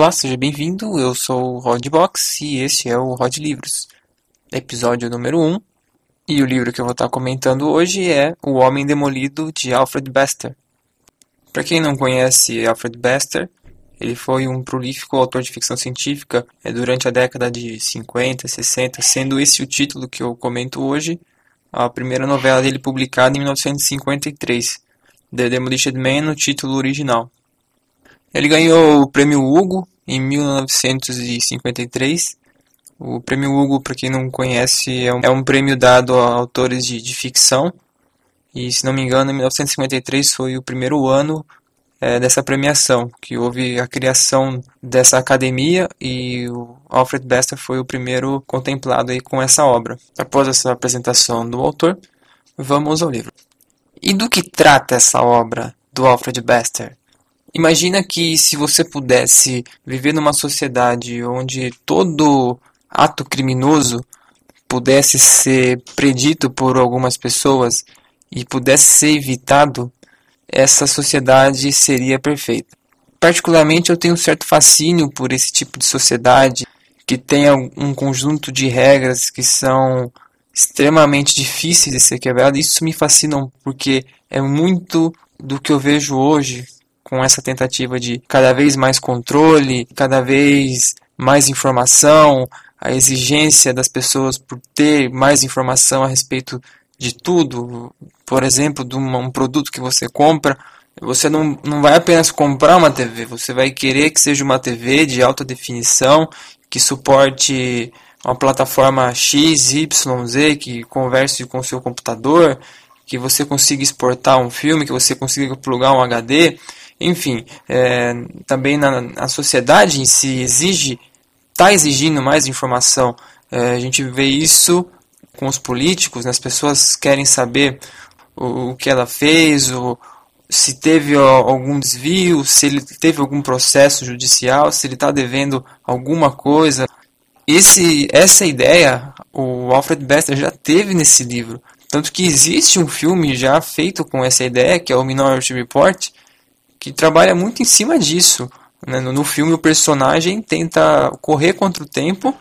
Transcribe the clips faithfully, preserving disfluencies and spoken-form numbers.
Olá, seja bem-vindo, eu sou o Rodbox e este é o Rod Livros, episódio número um, e o livro que eu vou estar comentando hoje é O Homem Demolido, de Alfred Bester. Para quem não conhece Alfred Bester, ele foi um prolífico autor de ficção científica é, durante a década de cinquenta, sessenta, sendo esse o título que eu comento hoje, a primeira novela dele publicada em mil novecentos e cinquenta e três, The Demolition Man, no título original. Ele ganhou o Prêmio Hugo em mil novecentos e cinquenta e três. O Prêmio Hugo, para quem não conhece, é um, é um prêmio dado a autores de, de ficção. E, se não me engano, em mil novecentos e cinquenta e três foi o primeiro ano é, dessa premiação, que houve a criação dessa academia e o Alfred Bester foi o primeiro contemplado aí com essa obra. Após essa apresentação do autor, vamos ao livro. E do que trata essa obra do Alfred Bester? Imagina que se você pudesse viver numa sociedade onde todo ato criminoso pudesse ser predito por algumas pessoas e pudesse ser evitado, essa sociedade seria perfeita. Particularmente eu tenho um certo fascínio por esse tipo de sociedade que tem um conjunto de regras que são extremamente difíceis de ser quebradas. Isso me fascina porque é muito do que eu vejo hoje com essa tentativa de cada vez mais controle, cada vez mais informação, a exigência das pessoas por ter mais informação a respeito de tudo. Por exemplo, de um produto que você compra, você não, não vai apenas comprar uma T V, você vai querer que seja uma T V de alta definição, que suporte uma plataforma X, Y, Z, que converse com o seu computador, que você consiga exportar um filme, que você consiga plugar um H D. Enfim, é, também na, na sociedade em si exige, está exigindo mais informação. É, a gente vê isso com os políticos, né? As pessoas querem saber o, o que ela fez, o, se teve ó, algum desvio, se ele teve algum processo judicial, se ele está devendo alguma coisa. Esse, essa ideia o Alfred Bester já teve nesse livro. Tanto que existe um filme já feito com essa ideia, que é o Minority Report, que trabalha muito em cima disso. Né? No, no filme, o personagem tenta correr contra o tempo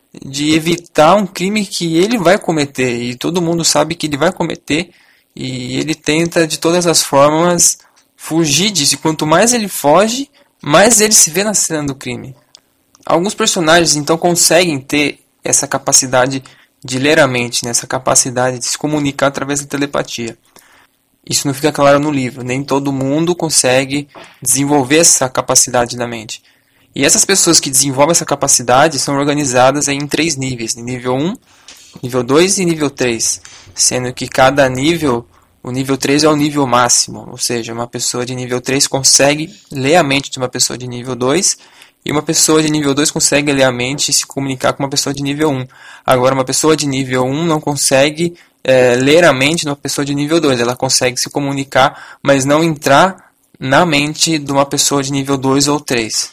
de evitar um crime que ele vai cometer. E todo mundo sabe que ele vai cometer. E ele tenta, de todas as formas, fugir disso. E quanto mais ele foge, mais ele se vê na cena do crime. Alguns personagens, então, conseguem ter essa capacidade de ler a mente, né? Essa capacidade de se comunicar através da telepatia. Isso não fica claro no livro. Nem todo mundo consegue desenvolver essa capacidade da mente. E essas pessoas que desenvolvem essa capacidade são organizadas em três níveis. Nível um, nível dois e nível três. Sendo que cada nível, o nível três é o nível máximo. Ou seja, uma pessoa de nível três consegue ler a mente de uma pessoa de nível dois. E uma pessoa de nível dois consegue ler a mente e se comunicar com uma pessoa de nível um. Agora, uma pessoa de nível um não consegue É, ler a mente de uma pessoa de nível dois. Ela consegue se comunicar, mas não entrar na mente de uma pessoa de nível dois ou três.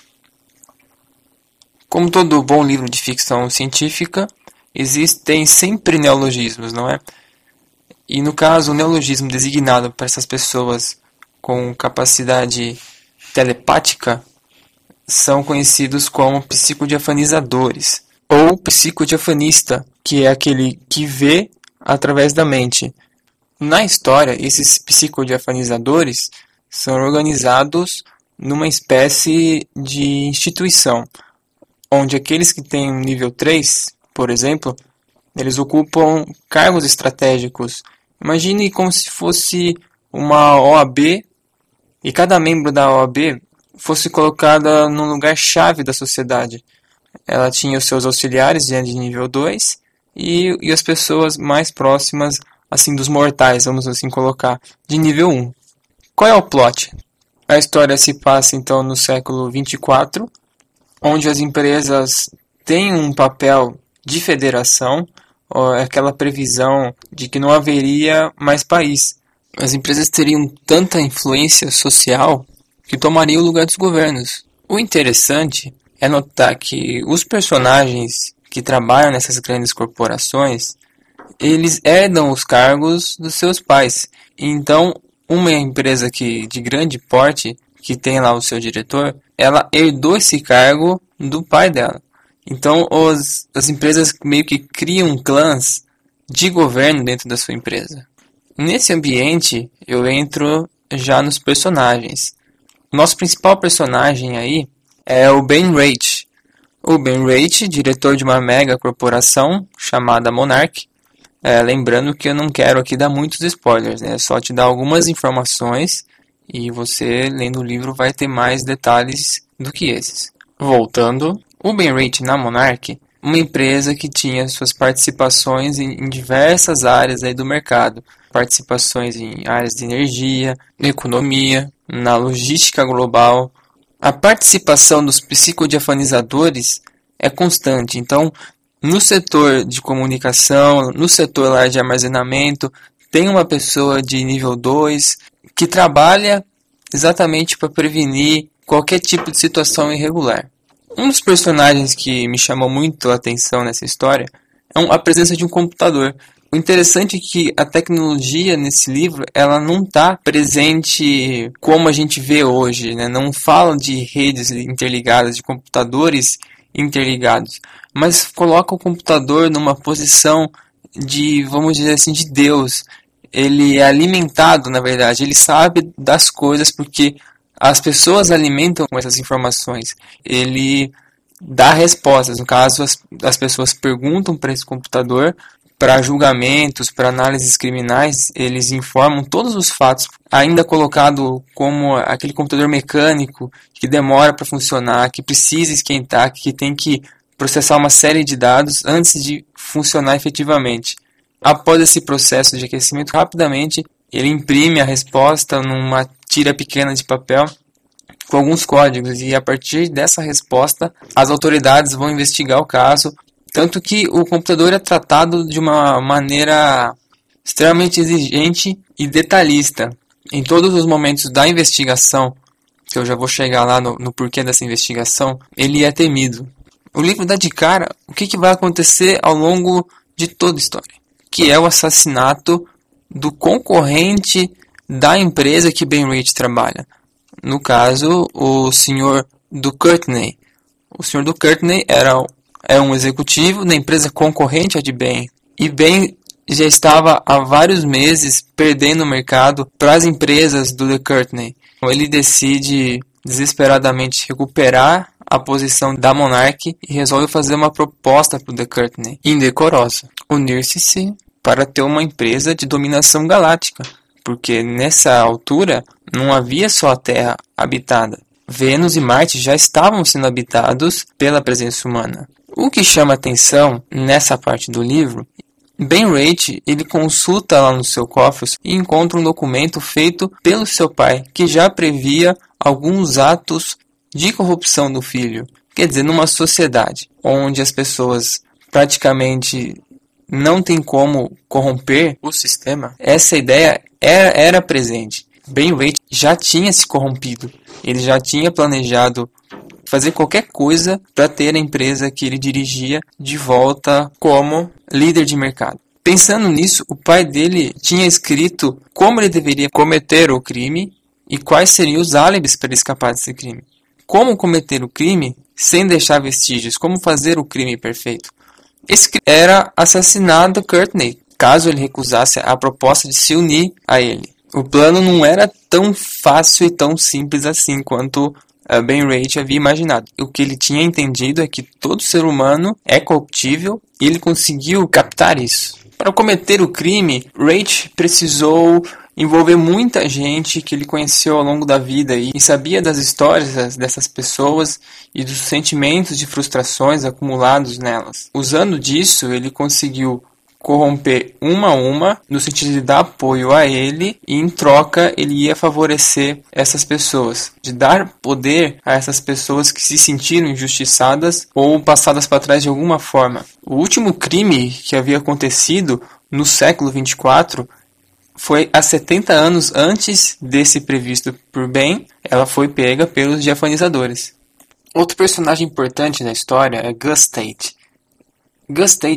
Como todo bom livro de ficção científica, existem sempre neologismos, não é? E no caso, o neologismo designado para essas pessoas com capacidade telepática são conhecidos como psicodiafanizadores, ou psicodiafanista, que é aquele que vê através da mente. Na história, esses psicodiafanizadores são organizados numa espécie de instituição, onde aqueles que têm um nível três, por exemplo, eles ocupam cargos estratégicos. Imagine como se fosse uma O A B e cada membro da O A B fosse colocada num lugar-chave da sociedade. Ela tinha os seus auxiliares de nível dois, E, e as pessoas mais próximas, assim, dos mortais, vamos assim colocar, de nível um. Qual é o plot? A história se passa, então, no século vinte e quatro, onde as empresas têm um papel de federação, ó, aquela previsão de que não haveria mais país. As empresas teriam tanta influência social que tomariam o lugar dos governos. O interessante é notar que os personagens que trabalham nessas grandes corporações, eles herdam os cargos dos seus pais. Então, uma empresa que, de grande porte, que tem lá o seu diretor, ela herdou esse cargo do pai dela. Então os, as empresas meio que criam clãs de governo dentro da sua empresa. Nesse ambiente eu entro já nos personagens. O nosso principal personagem aí é o Ben Rate. O Ben Rate, diretor de uma mega corporação chamada Monarch. É, lembrando que eu não quero aqui dar muitos spoilers, né? É só te dar algumas informações e você, lendo o livro, vai ter mais detalhes do que esses. Voltando, o Ben Rate na Monarch, uma empresa que tinha suas participações em, em diversas áreas aí do mercado. Participações em áreas de energia, economia, na logística global. A participação dos psicodiafonizadores é constante, então no setor de comunicação, no setor lá de armazenamento, tem uma pessoa de nível dois que trabalha exatamente para prevenir qualquer tipo de situação irregular. Um dos personagens que me chamou muito a atenção nessa história é a presença de um computador. O interessante é que a tecnologia nesse livro ela não está presente como a gente vê hoje, né? Não fala de redes interligadas, de computadores interligados, mas coloca o computador numa posição de, vamos dizer assim, de Deus. Ele é alimentado, na verdade, ele sabe das coisas porque as pessoas alimentam com essas informações. Ele dá respostas, no caso as, as pessoas perguntam para esse computador, para julgamentos, para análises criminais, eles informam todos os fatos, ainda colocado como aquele computador mecânico que demora para funcionar, que precisa esquentar, que tem que processar uma série de dados antes de funcionar efetivamente. Após esse processo de aquecimento, rapidamente ele imprime a resposta numa tira pequena de papel com alguns códigos e a partir dessa resposta as autoridades vão investigar o caso. Tanto que o computador é tratado de uma maneira extremamente exigente e detalhista. Em todos os momentos da investigação, que eu já vou chegar lá no, no porquê dessa investigação, ele é temido. O livro dá de cara o que, que vai acontecer ao longo de toda a história, que é o assassinato do concorrente da empresa que Ben Rate trabalha. No caso, o senhor do Courtney. O senhor do Courtney era é um executivo da empresa concorrente a de Ben. E Ben já estava há vários meses perdendo o mercado para as empresas do The Courtney. Então ele decide desesperadamente recuperar a posição da Monarch e resolve fazer uma proposta para o The Courtney, indecorosa: unir-se para ter uma empresa de dominação galáctica, porque nessa altura não havia só a Terra habitada. Vênus e Marte já estavam sendo habitados pela presença humana. O que chama atenção nessa parte do livro, Ben Rate ele consulta lá no seu cofre e encontra um documento feito pelo seu pai, que já previa alguns atos de corrupção do filho. Quer dizer, numa sociedade onde as pessoas praticamente não têm como corromper o sistema, essa ideia era, era presente. Ben Rate já tinha se corrompido, ele já tinha planejado fazer qualquer coisa para ter a empresa que ele dirigia de volta como líder de mercado. Pensando nisso, o pai dele tinha escrito como ele deveria cometer o crime e quais seriam os álibis para ele escapar desse crime. Como cometer o crime sem deixar vestígios, como fazer o crime perfeito. Esse era assassinar do Courtney, caso ele recusasse a proposta de se unir a ele. O plano não era tão fácil e tão simples assim quanto Ben Rate havia imaginado. O que ele tinha entendido é que todo ser humano é corruptível e ele conseguiu captar isso. Para cometer o crime, Rate precisou envolver muita gente que ele conheceu ao longo da vida e sabia das histórias dessas pessoas e dos sentimentos de frustrações acumulados nelas. Usando disso, ele conseguiu corromper uma a uma, no sentido de dar apoio a ele, e em troca ele ia favorecer essas pessoas, de dar poder a essas pessoas que se sentiram injustiçadas ou passadas para trás de alguma forma. O último crime que havia acontecido no século vinte e quatro foi há setenta anos antes desse previsto por Ben. Ela foi pega pelos diafonizadores. Outro personagem importante da história é Gus Tate. Gus Tate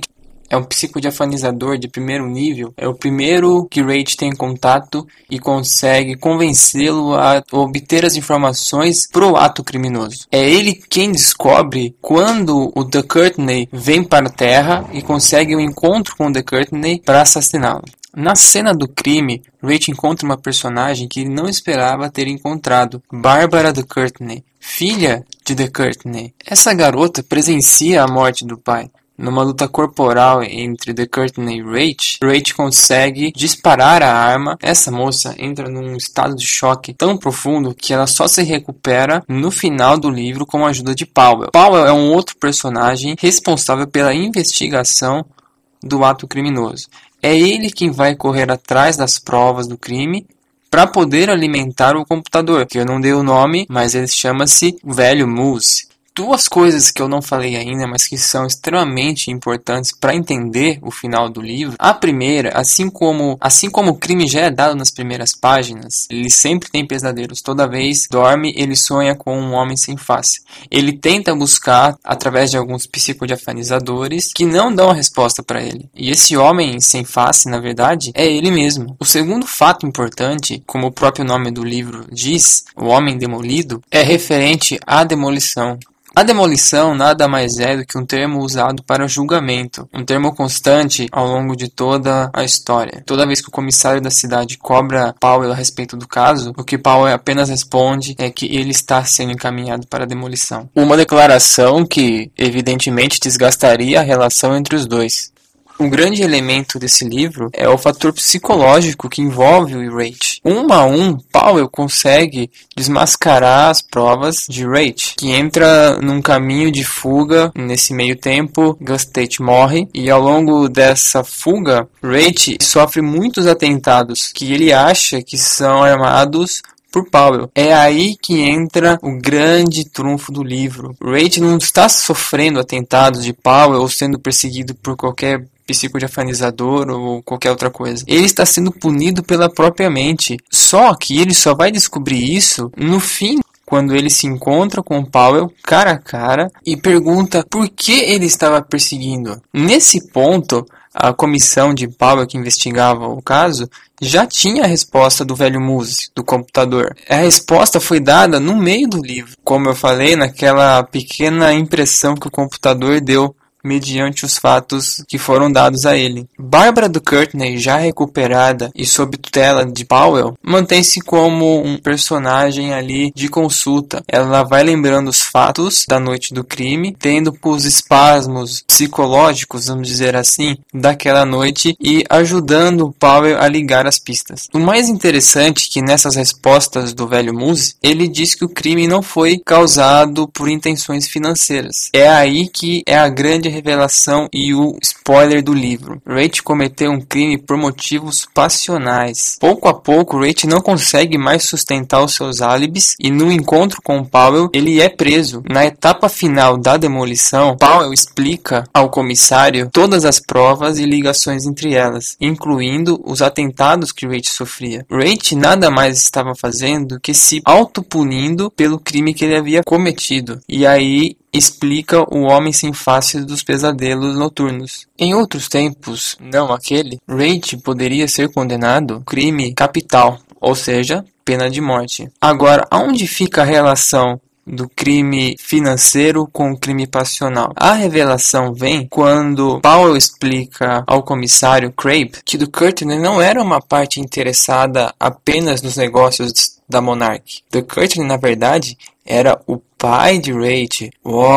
é um psicodiafanizador de primeiro nível, é o primeiro que Rachel tem contato e consegue convencê-lo a obter as informações pro ato criminoso. É ele quem descobre quando o The Courtney vem para a Terra e consegue um encontro com o The Courtney para assassiná-lo. Na cena do crime, Rachel encontra uma personagem que ele não esperava ter encontrado, Barbara The Courtney, filha de The Courtney. Essa garota presencia a morte do pai. Numa luta corporal entre The Courtney e Rachel, Rachel consegue disparar a arma. Essa moça entra num estado de choque tão profundo que ela só se recupera no final do livro com a ajuda de Powell. Powell é um outro personagem responsável pela investigação do ato criminoso. É ele quem vai correr atrás das provas do crime para poder alimentar o computador, que eu não dei o nome, mas ele chama-se Velho Moose. Duas coisas que eu não falei ainda, mas que são extremamente importantes para entender o final do livro. A primeira, assim como, assim como o crime já é dado nas primeiras páginas, ele sempre tem pesadelos. Toda vez dorme, ele sonha com um homem sem face. Ele tenta buscar, através de alguns psicodiafanizadores, que não dão a resposta para ele. E esse homem sem face, na verdade, é ele mesmo. O segundo fato importante, como o próprio nome do livro diz, o homem demolido, é referente à demolição. A demolição nada mais é do que um termo usado para julgamento, um termo constante ao longo de toda a história. Toda vez que o comissário da cidade cobra Powell a respeito do caso, o que Powell apenas responde é que ele está sendo encaminhado para a demolição. Uma declaração que, evidentemente, desgastaria a relação entre os dois. Um grande elemento desse livro é o fator psicológico que envolve o Rachel. Um a um, Powell consegue desmascarar as provas de Rachel, que entra num caminho de fuga. Nesse meio tempo, Gus Tate morre e ao longo dessa fuga, Rachel sofre muitos atentados que ele acha que são armados por Powell. É aí que entra o grande trunfo do livro. Rachel não está sofrendo atentados de Powell ou sendo perseguido por qualquer psicodiafanizador ou qualquer outra coisa. Ele está sendo punido pela própria mente. Só que ele só vai descobrir isso no fim, quando ele se encontra com Powell cara a cara e pergunta por que ele estava perseguindo. Nesse ponto, a comissão de Powell que investigava o caso já tinha a resposta do velho Moose, do computador. A resposta foi dada no meio do livro, como eu falei, naquela pequena impressão que o computador deu mediante os fatos que foram dados a ele. Barbara do Courtney, já recuperada e sob tutela de Powell, mantém-se como um personagem ali de consulta. Ela vai lembrando os fatos da noite do crime, tendo os espasmos psicológicos, vamos dizer assim, daquela noite e ajudando Powell a ligar as pistas. O mais interessante é que nessas respostas do velho Moose, ele diz que o crime não foi causado por intenções financeiras. É aí que é a grande revelação e o spoiler do livro. Rachel cometeu um crime por motivos passionais. Pouco a pouco, Rachel não consegue mais sustentar os seus álibis e no encontro com Powell, ele é preso. Na etapa final da demolição, Powell explica ao comissário todas as provas e ligações entre elas, incluindo os atentados que Rachel sofria. Rachel nada mais estava fazendo que se autopunindo pelo crime que ele havia cometido. E aí explica o homem sem face dos pesadelos noturnos. Em outros tempos, não aquele, Rachel poderia ser condenado ao crime capital, ou seja, pena de morte. Agora, aonde fica a relação do crime financeiro com o crime passional? A revelação vem quando Powell explica ao comissário Crabb que do Courtney não era uma parte interessada apenas nos negócios da Monarch. The Courtney, na verdade, era o pai de Rachel.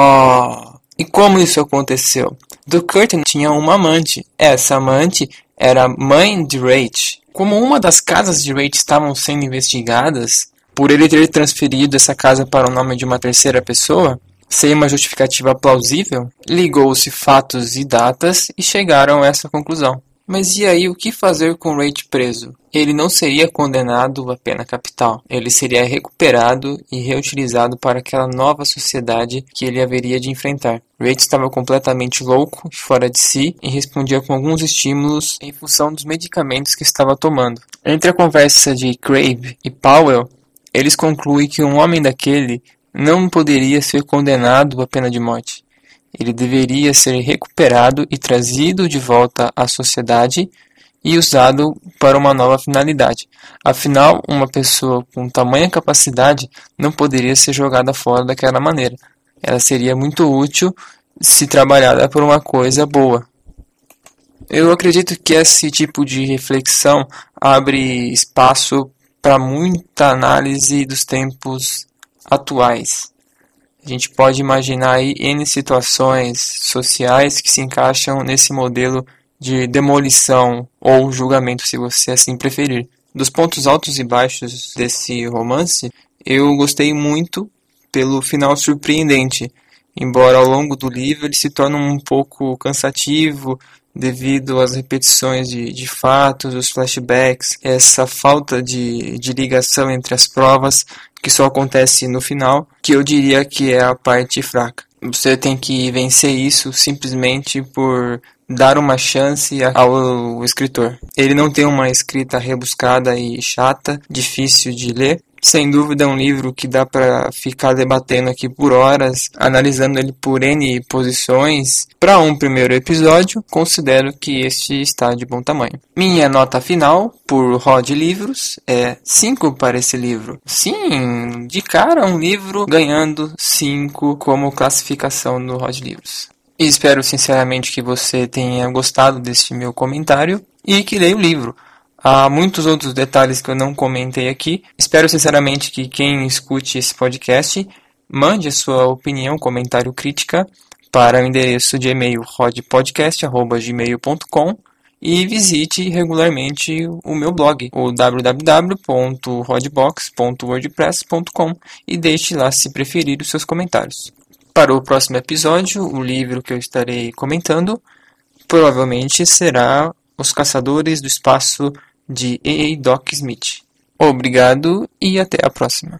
Uau! E como isso aconteceu? The Courtney tinha uma amante. Essa amante era a mãe de Rachel. Como uma das casas de Rachel estavam sendo investigadas, por ele ter transferido essa casa para o nome de uma terceira pessoa, sem uma justificativa plausível, ligou-se fatos e datas e chegaram a essa conclusão. Mas e aí, o que fazer com Rachel preso? Ele não seria condenado à pena capital. Ele seria recuperado e reutilizado para aquela nova sociedade que ele haveria de enfrentar. Rachel estava completamente louco, fora de si, e respondia com alguns estímulos em função dos medicamentos que estava tomando. Entre a conversa de Crabb e Powell, eles concluem que um homem daquele não poderia ser condenado à pena de morte. Ele deveria ser recuperado e trazido de volta à sociedade e usado para uma nova finalidade. Afinal, uma pessoa com tamanha capacidade não poderia ser jogada fora daquela maneira. Ela seria muito útil se trabalhada por uma coisa boa. Eu acredito que esse tipo de reflexão abre espaço para muita análise dos tempos atuais. A gente pode imaginar aí N situações sociais que se encaixam nesse modelo de demolição ou julgamento, se você assim preferir. Dos pontos altos e baixos desse romance, eu gostei muito pelo final surpreendente, embora ao longo do livro ele se torne um pouco cansativo devido às repetições de, de fatos, os flashbacks, essa falta de, de ligação entre as provas que só acontece no final, que eu diria que é a parte fraca. Você tem que vencer isso simplesmente por dar uma chance ao escritor. Ele não tem uma escrita rebuscada e chata, difícil de ler. Sem dúvida é um livro que dá para ficar debatendo aqui por horas, analisando ele por N posições. Para um primeiro episódio, considero que este está de bom tamanho. Minha nota final por Rod Livros é cinco para esse livro. Sim, de cara um livro ganhando cinco como classificação no Rod Livros. E espero sinceramente que você tenha gostado deste meu comentário e que leia o livro. Há muitos outros detalhes que eu não comentei aqui. Espero sinceramente que quem escute esse podcast mande a sua opinião, comentário, crítica para o endereço de e-mail rodpodcast arroba gmail ponto com e visite regularmente o meu blog, o w w w ponto rodbox ponto wordpress ponto com, e deixe lá, se preferir, os seus comentários. Para o próximo episódio, o livro que eu estarei comentando provavelmente será Os Caçadores do Espaço, de A A. Doc Smith. Obrigado e até a próxima.